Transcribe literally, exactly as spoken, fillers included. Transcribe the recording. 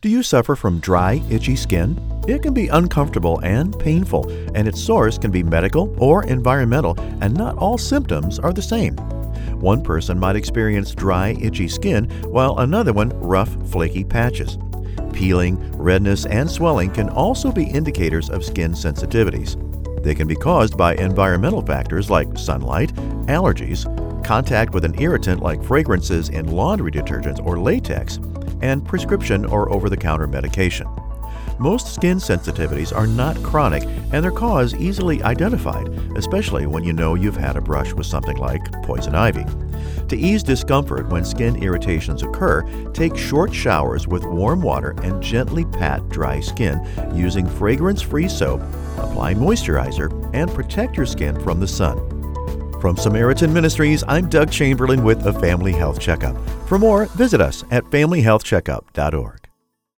Do you suffer from dry, itchy skin? It can be uncomfortable and painful, and its source can be medical or environmental, and not all symptoms are the same. One person might experience dry, itchy skin, while another one rough, flaky patches. Peeling, redness, and swelling can also be indicators of skin sensitivities. They can be caused by environmental factors like sunlight, allergies, contact with an irritant like fragrances in laundry detergents or latex, and prescription or over-the-counter medication. Most skin sensitivities are not chronic and their cause easily identified, especially when you know you've had a brush with something like poison ivy. To ease discomfort when skin irritations occur, take short showers with warm water and gently pat dry skin using fragrance-free soap, apply moisturizer, and protect your skin from the sun. From Samaritan Ministries, I'm Doug Chamberlain with a Family Health Checkup. For more, visit us at family health checkup dot org.